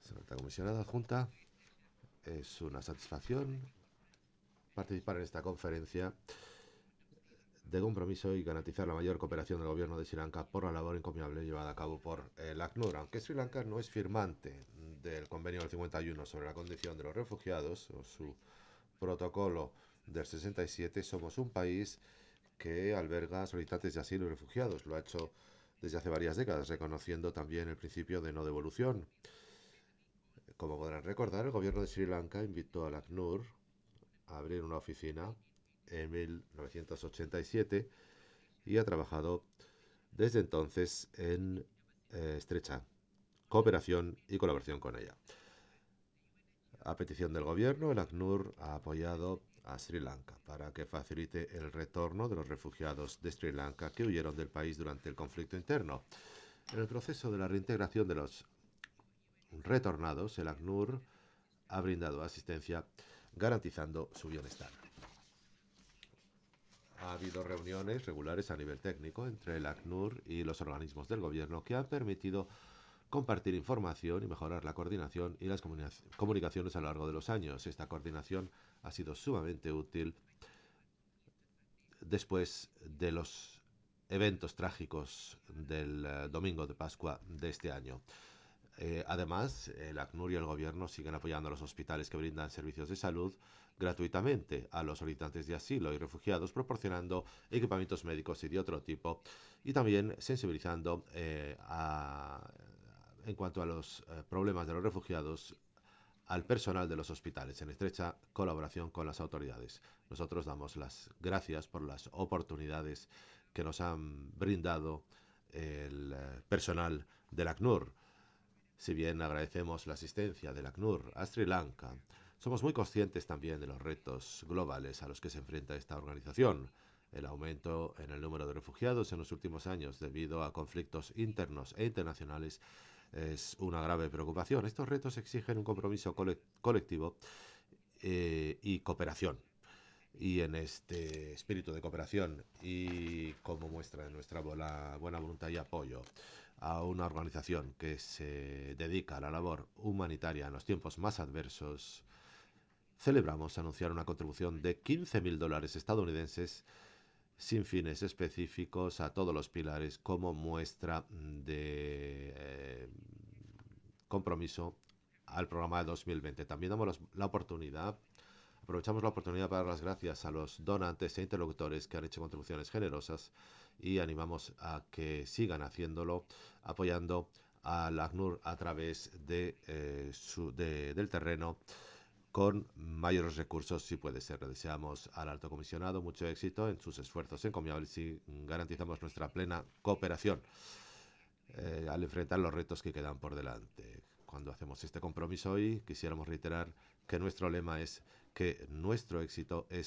Señora comisionada adjunta, es una satisfacción participar en esta conferencia de compromiso y garantizar la mayor cooperación del gobierno de Sri Lanka por la labor encomiable llevada a cabo por el ACNUR. Aunque Sri Lanka no es firmante del convenio del 51 sobre la condición de los refugiados o su protocolo del 67, somos un país que alberga solicitantes de asilo y refugiados. Lo ha hecho desde hace varias décadas, reconociendo también el principio de no devolución. Como podrán recordar, el gobierno de Sri Lanka invitó al ACNUR a abrir una oficina en 1987 y ha trabajado desde entonces en estrecha cooperación y colaboración con ella. A petición del gobierno, el ACNUR ha apoyado a Sri Lanka para que facilite el retorno de los refugiados de Sri Lanka que huyeron del país durante el conflicto interno. En el proceso de la reintegración de los retornados, el ACNUR ha brindado asistencia garantizando su bienestar. Ha habido reuniones regulares a nivel técnico entre el ACNUR y los organismos del gobierno que han permitido compartir información y mejorar la coordinación y las comunicaciones a lo largo de los años. Esta coordinación ha sido sumamente útil después de los eventos trágicos del domingo de Pascua de este año. Además, el ACNUR y el gobierno siguen apoyando a los hospitales que brindan servicios de salud gratuitamente a los solicitantes de asilo y refugiados, proporcionando equipamientos médicos y de otro tipo, y también sensibilizando en cuanto a los problemas de los refugiados al personal de los hospitales, en estrecha colaboración con las autoridades. Nosotros damos las gracias por las oportunidades que nos han brindado el personal del ACNUR. Si bien agradecemos la asistencia del ACNUR a Sri Lanka, somos muy conscientes también de los retos globales a los que se enfrenta esta organización. El aumento en el número de refugiados en los últimos años debido a conflictos internos e internacionales es una grave preocupación. Estos retos exigen un compromiso colectivo y cooperación. Y en este espíritu de cooperación y como muestra de nuestra buena voluntad y apoyo a una organización que se dedica a la labor humanitaria en los tiempos más adversos, celebramos anunciar una contribución de $15.000 estadounidenses sin fines específicos a todos los pilares como muestra de compromiso al programa de 2020. También damos la oportunidad Aprovechamos la oportunidad para dar las gracias a los donantes e interlocutores que han hecho contribuciones generosas y animamos a que sigan haciéndolo, apoyando al ACNUR a través del terreno con mayores recursos si puede ser. Le deseamos al alto comisionado mucho éxito en sus esfuerzos encomiables y garantizamos nuestra plena cooperación al enfrentar los retos que quedan por delante. Cuando hacemos este compromiso hoy, quisiéramos reiterar que nuestro lema es que nuestro éxito es